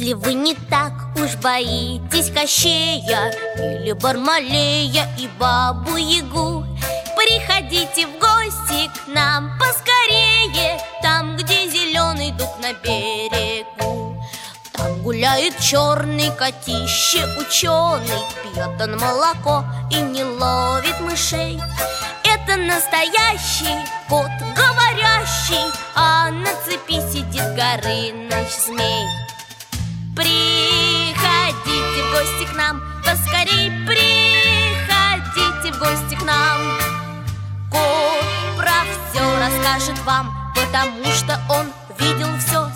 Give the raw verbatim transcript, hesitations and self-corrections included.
Если вы не так уж боитесь Кощея или Бармалея и Бабу-Ягу, приходите в гости к нам поскорее, там, где зеленый дуб на берегу. Там гуляет черный котище ученый, пьет он молоко и не ловит мышей. Это настоящий кот говорящий, а на цепи сидит Горыныч змей. Приходите в гости к нам, поскорей приходите в гости к нам. Кот про все расскажет вам, потому что он видел все